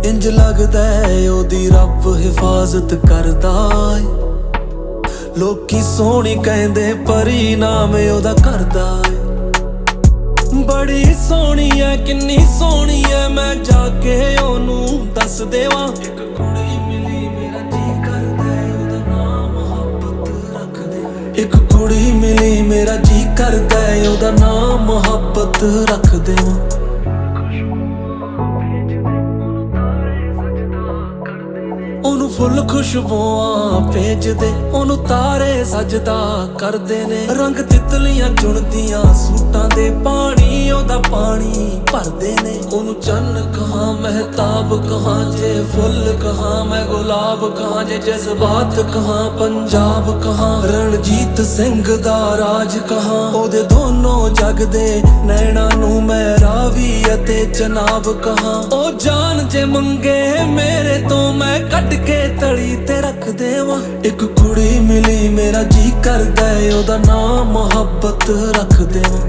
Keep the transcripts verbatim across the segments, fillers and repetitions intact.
इंज लगदा है ओदी रब हिफाजत करदा है। लोकी सोहनी कहंदे परी नाम ओदा करदा है। बड़ी सोहनी है किन्नी सोहनी है मैं जाके ओनू दस देवां। एक कुड़ी मिली मेरा जी करदा है ओदा नाम मोहब्बत रख दे। एक कुड़ी मिली मेरा जी करदा है ओदा नाम मोहब्बत रख देवां। ओनू फुल खुशबुआं भेजदे ओनू तारे सजदा करदे ने। रंग तितलियां चुनदियां सूटां दे पानी ओदा पानी भरदे ने। ओनू चन्न कहां महताब कहां जे फुल कहां मैं गुलाब कहां जे जज्बात कहां पंजाब कहां रणजीत सिंह दा राज कहां। ओदे दोनों जग दे नैना नू मैं रावी अते जनाब कहां। ओ जान जे मंगे मेरे तो मैं कट के तली ते रख देवां। एक कुड़ी मिली मेरा जी करदा है ओदा नाम मोहब्बत रख देवां।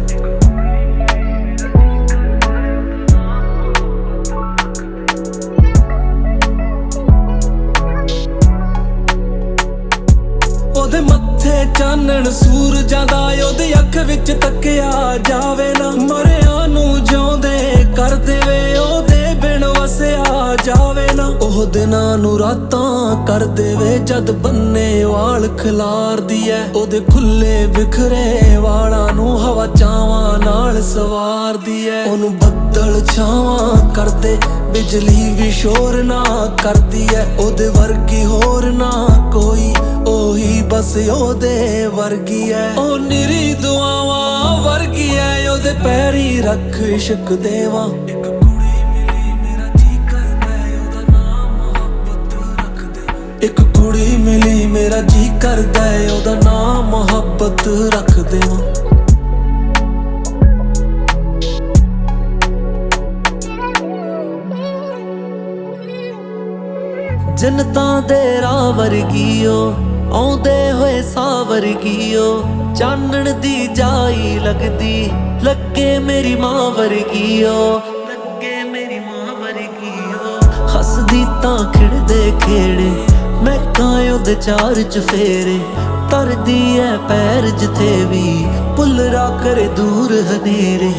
ओदे मत्थे चानण सूरजां दा ओदी अख विच तकिया जावे ना। मरिया नू जिउंदे कर देवे ओदे बिन वसिया जावे ना। ओह दिनां नू रातां कर देवे जद बन्ने वाल खिलारदी ऐ। ओदे खुले बिखरे वालां नू हवा चावां नाल सवारदी ऐ। ओनू बद्दल छावां कर दे बिजली भी शोर ना करदी ऐ। ओदे वर्गी होर ना कोई ओही बस ओदे वर्गी ऐ। ओ निरी दुआवां वर्गी ऐ ओदे पैरी रख इश्क देवां। एक कुड़ी मिली मेरा जी करदा है ओदा नाम मोहब्बत रख दे। एक कुड़ी मिली मेरा जी करदा है ओदा नाम मोहब्बत रख देवां। जन्नतां दे राह वर्गियो आउंदे होए साह वर्गियो। चानण दी जाई लगदी लगे मेरी मां वर्गियो। लगे मेरी मां वर्गियो। हसदी तां खिड़दे खेड़े मैं कां ओदे चार चफेरे। तरदी ऐ पैर जिथे भी भुल्लरा करे दूर हनेरे।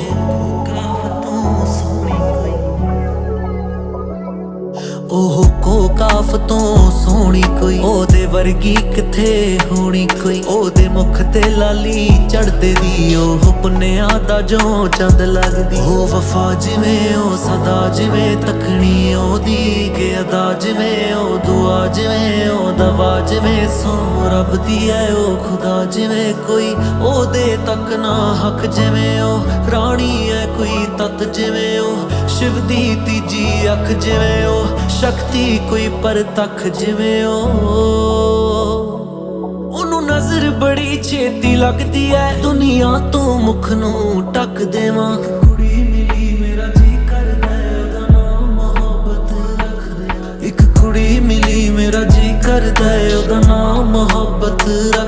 ओह को काफ तो सोहनी कोई ओदे वर्गी किथे होनी कोई। ओदे मुख ते लाली चढ़दे दी ओह पुन्नेआ दा जो चंद लगदी। ओ वफा जिवें ओ सदा जिवें तकनी ओदी के अदा जिवें ओ दुआ जिवें ओ दवा जिवें सो रब दी ऐ ओ खुदा जिवें कोई ओदे तक ना हक जिवें ओ रानी ऐ कोई तत जिवें ओ शिव दी तीजी अख जिवें ओ शक्ति कोई पर तक जिवें ओ। ओनू नजर बड़ी छेती लगदी ऐ दुनिया तो मुख नू टक देवां। कुड़ी मिली मेरा जी करदा है ओदा नाम मोहब्बत रख दे। एक कुड़ी मिली मेरा जी करदा है ओदा नाम मोहब्बत